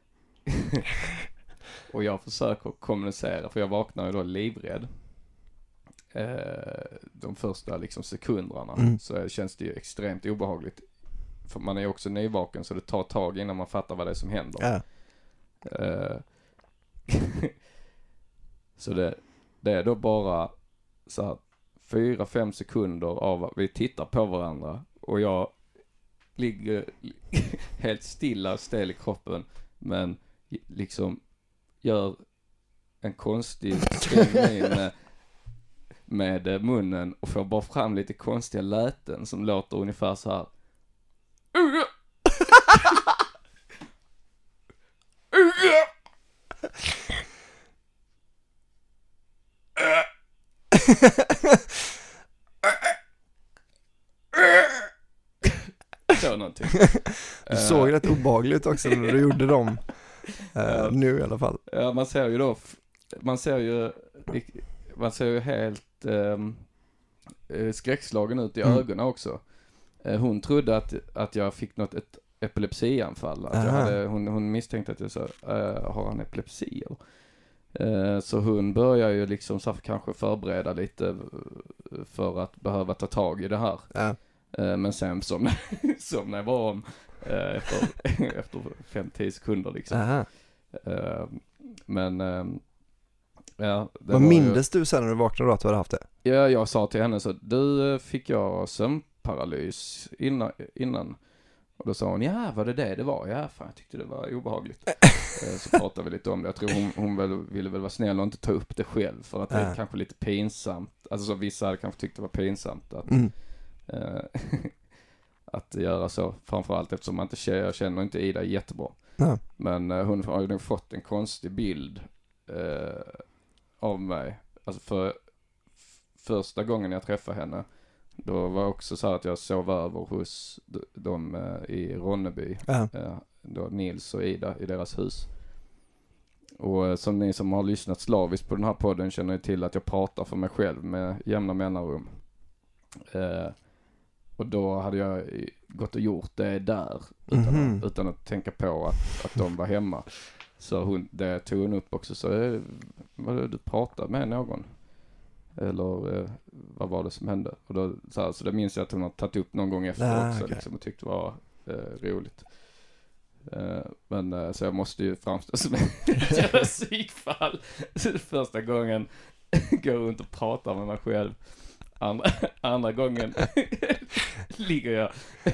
Och jag försöker kommunicera, för jag vaknar ju då livrädd. Eh, de första liksom sekunderna. Mm. Så känns det ju extremt obehagligt. För man är ju också nyvaken, så det tar tag innan man fattar vad det är som händer. Ja. Eh, Så det, det är då bara så här fyra, fem sekunder av att vi tittar på varandra och jag ligger helt stilla och stel i kroppen, men liksom gör en konstig stämning med, med munnen och får bara fram lite konstiga läten som låter ungefär så här. Så någonting. Du såg rätt obehagligt också när du gjorde dem. Uh, nu i alla fall. Ja, man ser ju då man ser ju man ser ju helt um, skräckslagen ut i mm. ögonen också. Uh, hon trodde att, att jag fick något ett epilepsianfall. Att jag hade, hon, hon misstänkte att jag sa, uh, har han epilepsi eller? Uh, så hon börjar ju liksom så kanske förbereda lite för att behöva ta tag i det här. Ja. Uh, men sen som, som när jag var om uh, efter, efter fem till tio sekunder liksom. Uh, men uh, ja, vad mindes ju... du sen när du vaknade då att du hade haft det? Ja, jag sa till henne så, du fick jag sömnparalys innan, innan. Och då sa hon, ja, vad det det det var? Ja, fan, jag tyckte det var obehagligt. Så pratade vi lite om det. Jag tror hon, hon väl, ville väl vara snäll och inte ta upp det själv. För att det är äh. kanske lite pinsamt. Alltså så vissa hade kanske tyckt det var pinsamt att, mm. äh, att göra så. Framförallt eftersom man inte jag känner inte Ida jättebra. Ja. Men äh, hon har ju nog fått en konstig bild äh, av mig. Alltså för f- första gången jag träffade henne, då var det också så att jag sov över hos dem eh, i Ronneby. Ja. Eh, då Nils och Ida i deras hus. Och eh, som ni som har lyssnat slaviskt på den här podden känner ju till att jag pratar för mig själv med jämna mellanrum. Eh, och då hade jag gått och gjort det där utan, mm-hmm. att, utan att tänka på att, att de var hemma. Så hon, det tog hon upp också. Så eh, vad du pratar med någon? Eller eh, vad var det som hände? Och då, så, här, så det minns jag att hon har tagit upp någon gång efter ah, också okay. liksom, och tyckte det var eh, roligt. Eh, men eh, så jag måste ju framstå som ett jävla psykfall. Första gången går runt och pratar med mig själv. Andra, andra gången ligger jag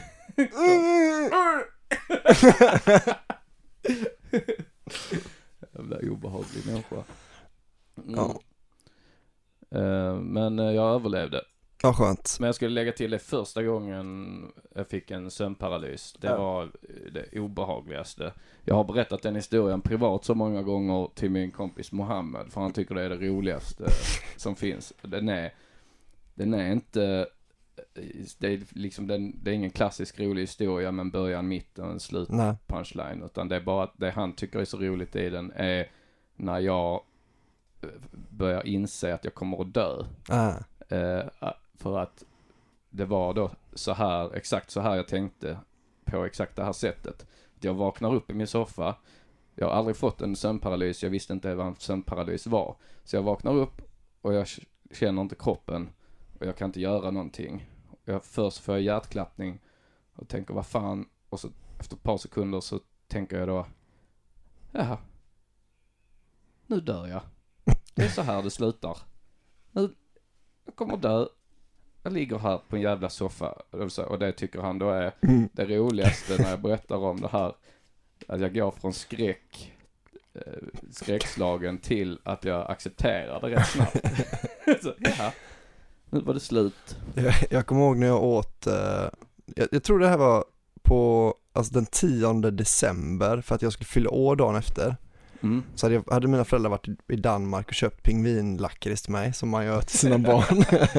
jävla obehaglig människa. Mm. Ja. Uh, men uh, jag överlevde. Ja, skönt. Men jag skulle lägga till det första gången jag fick en sömnparalys. Det ja. var det obehagligaste. Jag har berättat den historien privat så många gånger till min kompis Mohammed. För han tycker det är det roligaste som finns. Den är, den är inte... Det är, liksom den, det är ingen klassisk rolig historia med en början, mitt och en slut punchline. Utan det är bara att det han tycker är så roligt i den är när jag börjar inse att jag kommer att dö. Ah. Eh, för att det var då så här, exakt så här jag tänkte på exakt det här sättet. Jag vaknar upp i min soffa. Jag har aldrig fått en sömnparalys. Jag visste inte vad en sömnparalys var. Så jag vaknar upp och jag känner inte kroppen. Och jag kan inte göra någonting. Jag först får jag hjärtklappning och tänker vad fan. Och så efter ett par sekunder så tänker jag då, jaha, nu dör jag. Det är så här det slutar. Nu jag kommer dö. Jag ligger här på en jävla soffa. Och det tycker han då är det roligaste när jag berättar om det här. Att jag går från skräck, skräckslagen till att jag accepterar det rätt snabbt. Så, ja, nu var det slut. Jag, jag kommer ihåg när jag åt, eh, jag, jag tror det här var på alltså den tionde december för att jag skulle fylla år dagen efter. Mm. Så hade, jag, hade mina föräldrar varit i Danmark och köpt pingvinlakrits till mig som man gör till sina barn.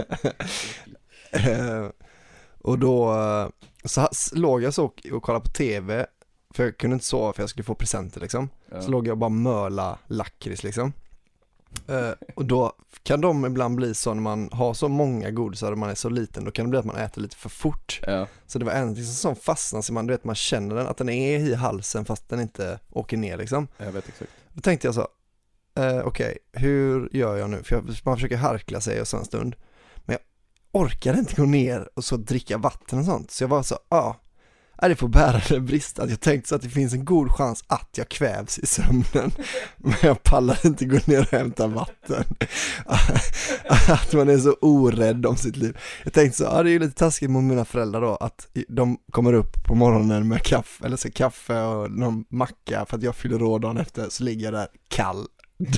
eh, och då så låg jag så och, och kollade på tv för jag kunde inte sova för jag skulle få presenter liksom. Ja. Så låg jag och bara möla lakrits liksom. Uh, och då kan de ibland bli så när man har så många godisar och man är så liten, då kan det bli att man äter lite för fort. Ja. Så det var en liksom, som fastnar så man, du vet, man känner den, att den är i halsen fast den inte åker ner liksom. Jag vet exakt. Då tänkte jag så, uh, okej, okay, hur gör jag nu? För jag, man försöker harkla sig och så en stund. Men jag orkade inte gå ner och så dricka vatten och sånt. Så jag var så, ja, ah, är det får bära det brist att jag tänkte så att det finns en god chans att jag kvävs i sömnen. Men jag pallar inte gå ner och hämta vatten. Att man är så orädd om sitt liv. Jag tänkte så, ja, det är ju lite taskigt mot mina föräldrar då, att de kommer upp på morgonen med kaffe, eller så kaffe och någon macka för att jag fyller år dagen efter, så ligger jag där kall.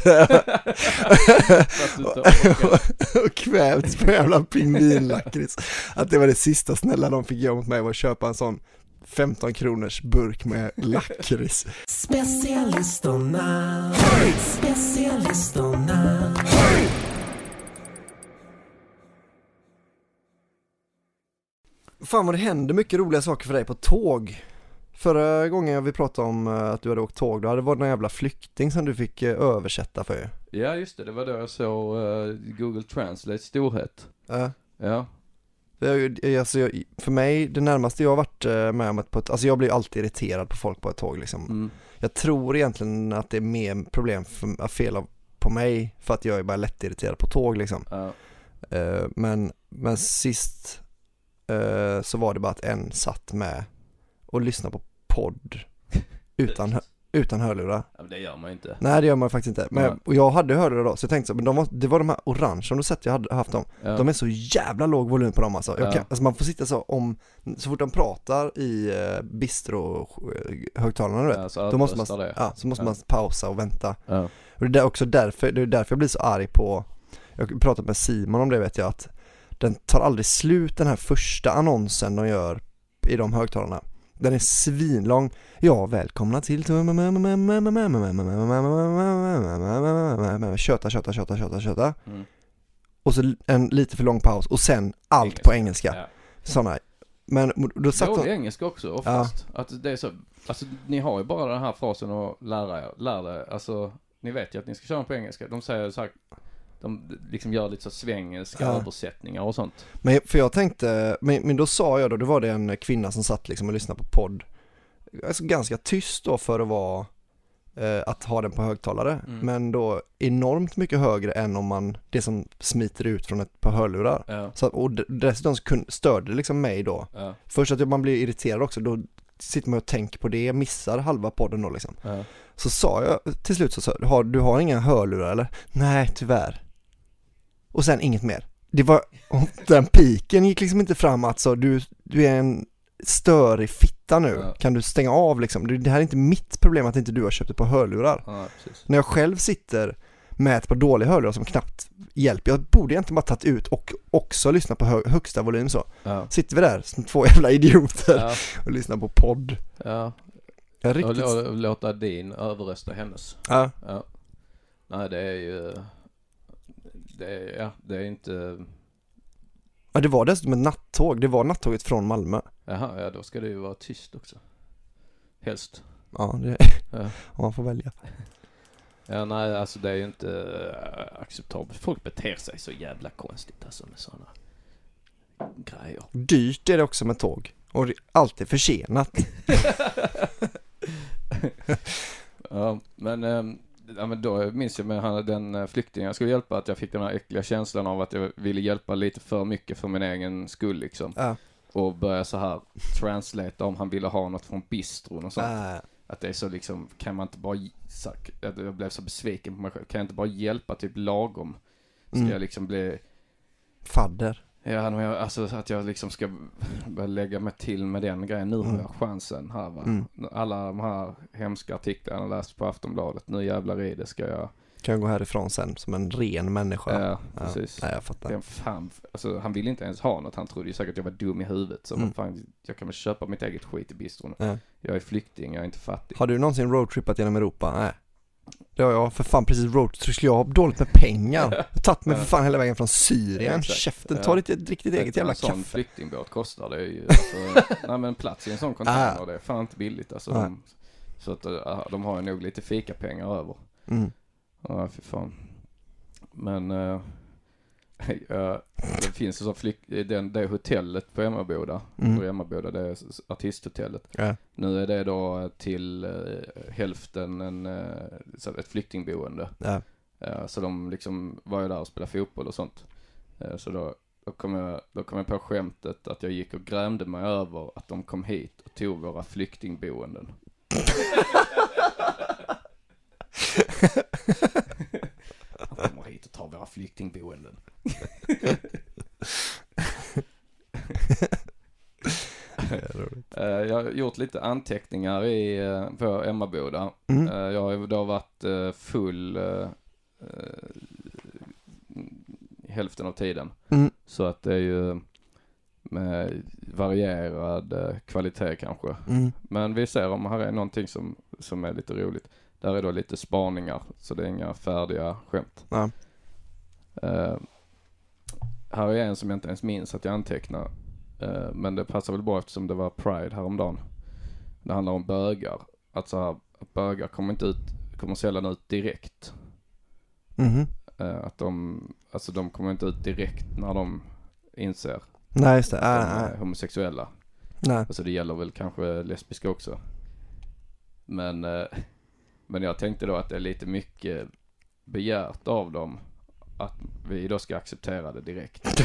och, och kvävts på jävla pingvinlakrits. Att det var det sista snälla de fick göra mot mig, var att köpa en sån femton kronors burk med lakrits. Specialisterna, specialisterna. Fan vad det händer mycket roliga saker för dig på tåg. Förra gången vi pratade om att du hade åkt tåg, då hade det varit någon jävla flykting som du fick översätta för. Ja, just det. Det var då jag såg uh, Google Translate storhet. Ja. Ja. Jag, alltså, jag, för mig, det närmaste jag har varit med om att på ett, alltså jag blir alltid irriterad på folk på ett tåg liksom. Mm. Jag tror egentligen att det är mer problem för, fel av, på mig för att jag är bara lätt irriterad på tåg liksom. Ja. Uh, men, men sist uh, så var det bara att en satt med och lyssnade på podd utan, utan hörlurar. Ja, men det gör man inte. Nej, det gör man faktiskt inte. Men, ja. Och jag hade hörlurar då, så jag tänkte så, men de var, det var de här orange som du sett jag hade haft dem. Ja. De är så jävla låg volym på dem alltså. Jag kan, alltså man får sitta så om, så fort de pratar i uh, bistro högtalarna, du vet, ja, så då måste man, det. Ja, så måste ja. man pausa och vänta. Ja. Och det är också därför, det är därför jag blir så arg på, jag har pratat med Simon om det, vet jag, att den tar aldrig slut, den här första annonsen de gör i de högtalarna. Den är svinlång. Ja, välkomna till köta, köta, köta, köta, köta. Mm. Och så en lite för lång paus. Och sen allt engelska. På engelska. Ja. Såna. Men då satt de... engelska också oftast. Ja. Att det är så, alltså, ni har ju bara den här frasen att lära er. Lära er. Alltså, ni vet ju att ni ska köra på engelska. De säger så här... De liksom gör lite så svengelska ja. översättningar och sånt. Men för jag tänkte, men, men då sa jag då, då var det en kvinna som satt liksom och lyssnade på podd. Alltså ganska tyst då för att vara eh, att ha den på högtalare. Mm. Men då enormt mycket högre än om man, det som smiter ut från ett par hörlurar. Ja. Så, och d- dessutom så kun, störde det liksom mig då. Ja. Först att man blir irriterad också, då sitter man och tänker på det, missar halva podden då liksom. Ja. Så sa jag till slut så sa har, du har inga hörlurar eller? Nej, tyvärr. Och sen inget mer. Det var, den piken gick liksom inte fram att så du, du är en störig fitta nu. Ja. Kan du stänga av liksom? Det här är inte mitt problem att inte du har köpt ett par hörlurar. Ja, precis. När jag själv sitter med ett par dåliga hörlurar som knappt hjälper. Jag borde egentligen bara tagit ut och också lyssna på hö- högsta volym så. Ja. Sitter vi där som två jävla idioter Ja. och lyssnar på podd. Ja. Jag är riktigt... och, och låta din överrösta hennes. Ja. Ja. Nej, det är ju... Det är, ja, det är inte... Ja, det var dessutom ett nattåg. Det var nattåget från Malmö. Jaha, ja, då ska det ju vara tyst också. Helst. Ja, det... Ja. Om man får välja. Ja, nej, alltså det är ju inte uh, acceptabelt. Folk beter sig så jävla konstigt alltså med sådana grejer. Dyrt är det också med tåg. Och det är alltid försenat. Ja, men, um, ja, men då minns jag med han, den uh, flyktingen jag skulle hjälpa, att jag fick den här äckliga känslan av att jag ville hjälpa lite för mycket för min egen skull liksom. Ja. Och börja så här translate om han ville ha något från bistron och sånt. Äh. Att det är så liksom, kan man inte bara, så, jag blev så besviken på mig själv, kan jag inte bara hjälpa typ lagom? Ska Mm. jag liksom bli... Fadder. Ja, men jag, alltså att jag liksom ska börja lägga mig till med den grejen. Nu Mm. har jag chansen här va. Mm. Alla de här hemska artiklarna jag läst på Aftonbladet, nu jävlar i det ska jag... Kan jag gå härifrån sen som en ren människa. Ja, precis. Ja, nej, jag fattar. Den fan, alltså, han ville inte ens ha något, han trodde ju säkert att jag var dum i huvudet. Så Mm. fan, jag kan väl köpa mitt eget skit i bistron. Ja. Jag är flykting, jag är inte fattig. Har du någonsin roadtrippat genom Europa? Nej. Det har jag för fan precis roadtrip. Skulle jag ha dåligt med pengar? Jag har tagit mig för fan hela vägen från Syrien. Ja, exakt. Käften, Ja. ta ditt riktigt eget jävla En sån kaffe. flyktingbåt kostar det ju alltså, nej men plats i en sån container, Ah. det är fan inte billigt alltså. Ah. De, så att uh, de har ju nog lite fikapengar över. Mm. Ja, för fan. Men uh, uh, det finns ju så flykt, den, det hotellet på Emmaboda, Mm. på Emmaboda, det är artisthotellet. Ja. Nu är det då till uh, hälften en, uh, så ett flyktingboende. Ja. Uh, så de liksom var ju där och spelade fotboll och sånt. Uh, så då, då, kom jag, då kom jag på skämtet att jag gick och grämde mig över att de kom hit och tog våra flyktingboenden. De kommer hit och tar våra flyktingboenden. Uh, jag har gjort lite anteckningar i, uh, på Emmaboda. Mm. Uh, jag har ju då varit uh, full uh, uh, hälften av tiden. Mm. Så att det är ju med varierad uh, kvalitet kanske. Mm. Men vi ser om här är någonting som, som är lite roligt. Där är då lite spaningar, så det är inga färdiga skämt. Ja. Uh, här är en som jag inte ens minns att jag antecknar. Uh, men det passar väl bra eftersom det var Pride häromdagen. Det handlar om bögar. Att så här, att bögar kommer inte ut, kommer sällan ut direkt. Mhm. Uh, att de, alltså de kommer inte ut direkt när de inser Nej, just det. att Äh, de är äh. homosexuella. Nej. Alltså det gäller väl kanske lesbiska också. Men, uh, men jag tänkte då att det är lite mycket begärt av dem att vi då ska acceptera det direkt.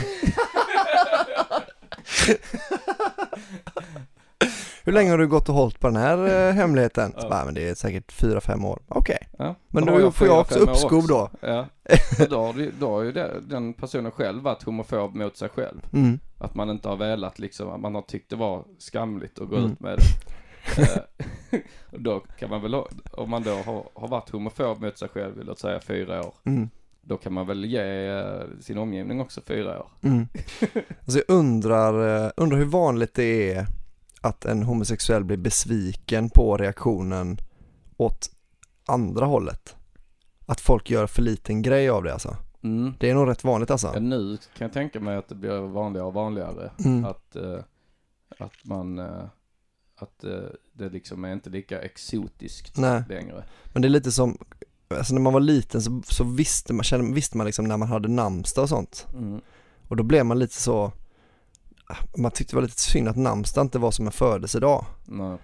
Hur länge har du gått och hållit på den här eh, hemligheten? Ja. Så bara, men det är säkert fyra, fem år. Okej. Okay. Ja, Men då då har jag får jag fyra, också fem år uppskov också. då. Ja. Då har, du, då har ju det, den personen själv varit homofob mot sig själv. Mm. Att man inte har velat liksom, att man har tyckt det var skamligt att gå Mm. ut med det. Eh, och då kan man väl, om man då har, har varit homofob mot sig själv, låt säga fyra år. Mm. Då kan man väl ge eh, sin omgivning också fyra år. Mm. Alltså jag undrar, eh, undrar hur vanligt det är att en homosexuell blir besviken på reaktionen åt andra hållet. Att folk gör för liten grej av det alltså. Mm. Det är nog rätt vanligt alltså. Ja, nu kan jag tänka mig att det blir vanligare och vanligare. Mm. Att, eh, att man eh, att eh, det liksom är inte lika exotiskt Nej. längre. Men det är lite som, alltså när man var liten så, så visste man, kände, visste man liksom när man hade namnsdag och sånt. Mm. Och då blev man lite så, man tyckte det var lite synd att namnsdag inte var som en födelsedag. Nej.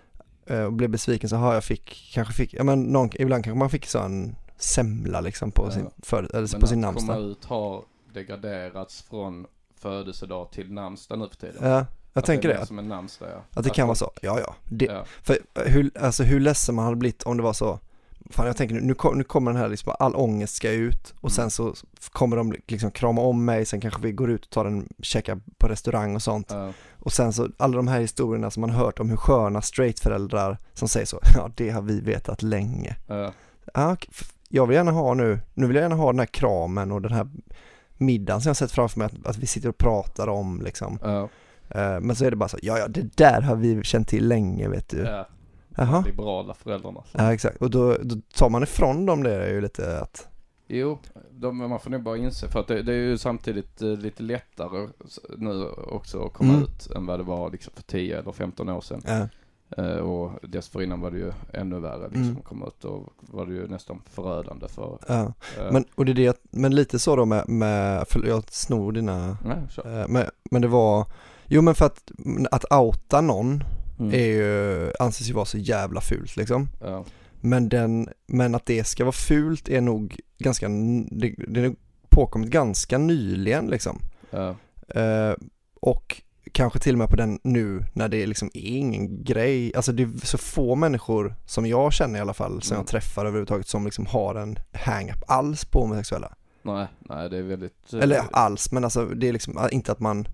eh, och blev besviken så har jag fick, kanske fick, ja men någon, ibland kanske man fick så en semla liksom på ja. sin, för, eller men på sin namnsdag. Men att komma ut har degraderats från födelsedag till namnsdag nu för tiden. Ja, jag att tänker det. det. Som en namnsdag, ja. Att det att kan vara så, ja ja. Det, ja. För hur, alltså, hur ledsen man hade blivit om det var så. Fan, jag tänker nu, nu kommer den här liksom, all ångest ska ut och sen så kommer de liksom krama om mig, sen kanske vi går ut och tar en checka på restaurang och sånt. Ja. Och sen så alla de här historierna som man har hört om hur sköna straight-föräldrar som säger så, ja det har vi vetat länge. Ja. Ja, jag vill gärna ha nu, nu vill jag gärna ha den här kramen och den här middagen som jag har sett framför mig att, att vi sitter och pratar om liksom. Ja. Uh, men så är det bara så, ja ja det där har vi känt till länge vet du. Ja. Jaha. Liberala föräldrarna. Så. Ja exakt, och då, då tar man ifrån dem det är ju lite att... Jo, de, man får nog bara inse för att det, det är ju samtidigt uh, lite lättare nu också att komma mm. ut än vad det var liksom för tio eller femton år sedan. Ja. Uh, och dessförinnan var det ju ännu värre liksom Mm. att komma ut och var det ju nästan förödande för... Ja. Uh, Men, och det är det, men lite så då med, med för jag snor dina... Ja, sure. uh, men, men det var... Jo men för att, att outa någon mm. är ju, anses ju vara så jävla fult liksom. Ja. Men, den, men att det ska vara fult är nog ganska, det, det är påkommit ganska nyligen liksom. Ja. Uh, och kanske till och med på den nu när det liksom är ingen grej. Alltså det är så få människor som jag känner i alla fall som mm. jag träffar överhuvudtaget som liksom har en hang-up alls på homosexuella. Nej, nej det är väldigt... Eller alls, men alltså det är liksom inte att man...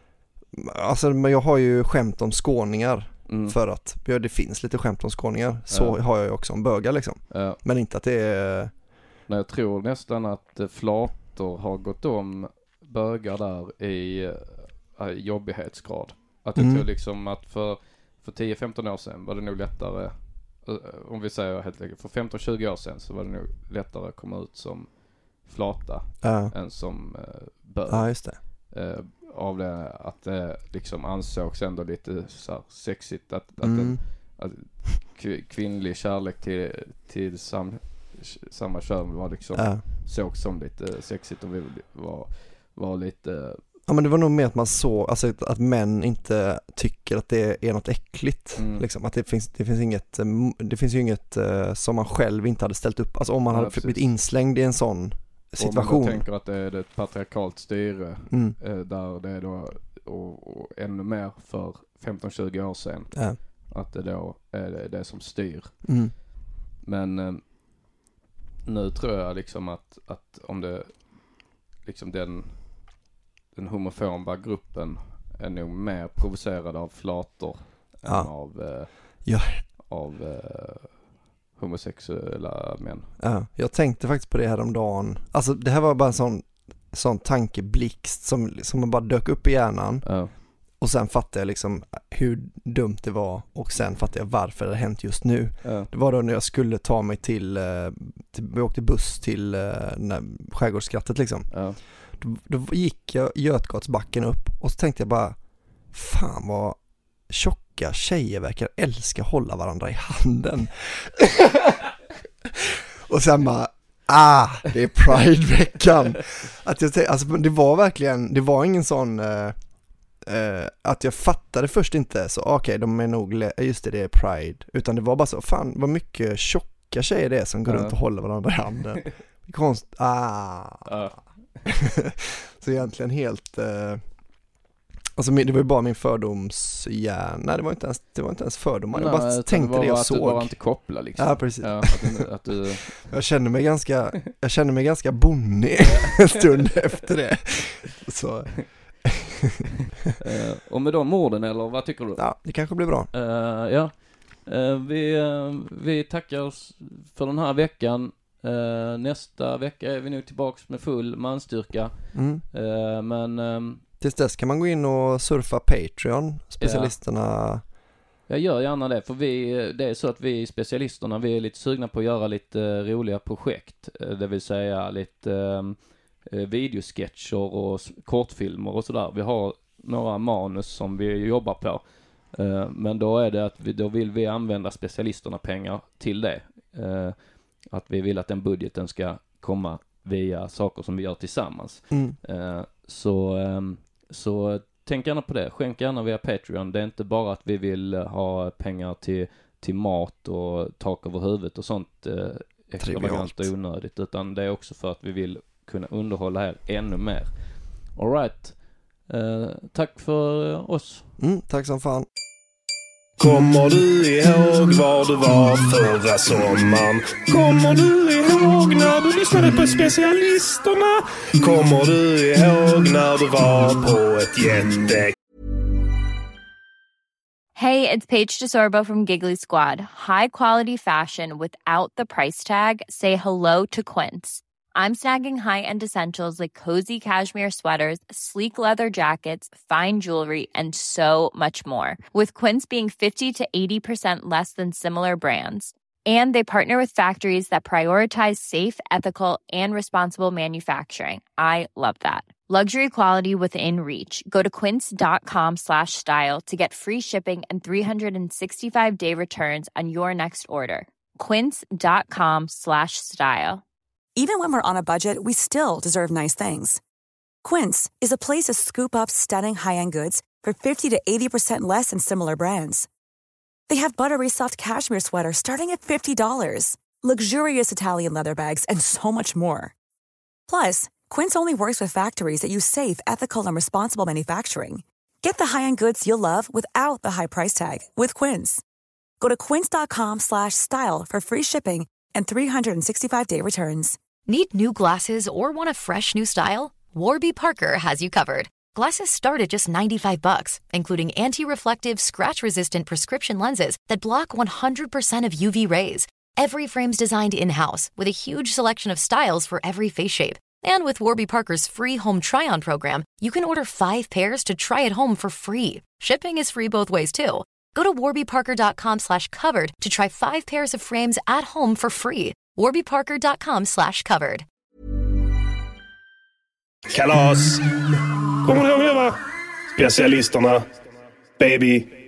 Alltså men jag har ju skämt om skåningar mm. för att ja, det finns lite skämt om skåningar. Så ja. har jag ju också om bögar liksom. Ja. Men inte att det är... Nej, jag tror nästan att flator har gått om bögar där i äh, jobbighetsgrad. Att jag mm. tror liksom att för, för tio femton år sedan var det nog lättare, äh, om vi säger helt enkelt, för femton tjugo år sedan så var det nog lättare att komma ut som flata ja. än som äh, bög. Ja, just det. Äh, av det att det liksom ansågs ändå lite så här sexigt att, att, mm. en, att kvinnlig kärlek till, till sam, samma kön var liksom ja. sågs som lite sexigt och vi var, var lite... Ja men det var nog mer att man såg, alltså att, att män inte tycker att det är något äckligt mm. liksom, att det finns, det finns inget det finns ju inget uh, som man själv inte hade ställt upp, alltså om man ja, hade blivit inslängd i en sån situation. Om man tänker att det är ett patriarkalt styre mm. eh, där det är då och, och ännu mer för femton tjugo år sedan ja. att det då är det, det som styr. Mm. Men eh, nu tror jag liksom att, att om det liksom den den homofoba gruppen är nog mer provocerad av flator ja. än av eh, ja. av eh, homosexuella män. Ja, jag tänkte faktiskt på det här om dagen. Alltså det här var bara en sån, sån tankeblixt som, som bara dök upp i hjärnan. Ja. Och sen fattade jag liksom hur dumt det var. Och sen fattade jag varför det hänt just nu. Ja. Det var då när jag skulle ta mig till, till vi åkte buss till när, Skärgårdsskrattet liksom. Ja. Då, då gick jag Götgatsbacken upp och så tänkte jag bara, fan vad tjocka tjejer verkar älska hålla varandra i handen. Och sen bara, ah, det är Pride-veckan. Att jag, alltså, det var verkligen, det var ingen sån uh, uh, att jag fattade först inte så, okej, okay, de är nog, just det, det är Pride. Utan det var bara så, fan vad mycket tjocka tjejer det är som går uh. runt och håller varandra i handen. Konst, ah. Uh. Så egentligen helt uh, alltså det var ju bara min fördomshjärna. Det var inte ens, det var inte ens fördomar. Nej, jag bara tänkte det, det jag såg. Du var inte koppla liksom. Ja, precis. Ja, att du, att du... jag kände mig ganska jag kände mig ganska bonnig en stund efter det. Så uh, och med de orden, eller vad tycker du? Ja, det kanske blir bra. Uh, ja. Uh, vi uh, vi tackar oss för den här veckan. Uh, nästa vecka är vi nu tillbaks med full manstyrka. Mm. Uh, men um, tills dess kan man gå in och surfa Patreon, specialisterna. Ja. Jag gör gärna det, för vi, det är så att vi specialisterna, vi är lite sugna på att göra lite uh, roliga projekt. Uh, det vill säga lite um, uh, videosketcher och kortfilmer och sådär. Vi har några manus som vi jobbar på. Uh, men då är det att vi, då vill vi använda specialisterna pengar till det. Uh, att vi vill att den budgeten ska komma via saker som vi gör tillsammans. Mm. Uh, så, um, så tänk gärna på det. Skänk gärna via Patreon. Det är inte bara att vi vill ha pengar till till mat och tak över huvudet och sånt eh, extravagant och onödigt, utan det är också för att vi vill kunna underhålla här ännu mer. All right. Eh, tack för oss. Mm, tack som fan. Kommer du ihåg var du var förra sommaren? Kommer du ihåg när du lyssnade på specialisterna? Kommer du ihåg när du var på ett jätte... Hey, it's Paige DeSorbo from Giggly Squad. High quality fashion without the price tag. Say hello to Quince. I'm snagging high-end essentials like cozy cashmere sweaters, sleek leather jackets, fine jewelry, and so much more. With Quince being fifty to eighty percent less than similar brands. And they partner with factories that prioritize safe, ethical, and responsible manufacturing. I love that. Luxury quality within reach. Go to quince.com slash style to get free shipping and three sixty-five day returns on your next order. Quince.com slash style. Even when we're on a budget, we still deserve nice things. Quince is a place to scoop up stunning high-end goods for fifty to eighty percent less than similar brands. They have buttery soft cashmere sweaters starting at fifty dollars, luxurious Italian leather bags, and so much more. Plus, Quince only works with factories that use safe, ethical, and responsible manufacturing. Get the high-end goods you'll love without the high price tag with Quince. Go to quince.com slash style for free shipping and three sixty-five day returns. Need new glasses or want a fresh new style? Warby Parker has you covered. Glasses start at just ninety-five bucks, including anti-reflective, scratch-resistant prescription lenses that block one hundred percent of U V rays. Every frame's designed in-house with a huge selection of styles for every face shape. And with Warby Parker's free home try-on program, you can order five pairs to try at home for free. Shipping is free both ways, too. Go to warbyparker.com slash covered to try five pairs of frames at home for free. warbyparker.com slash covered. Kalas! Kommer du ihåg det, va? Specialisterna. Baby.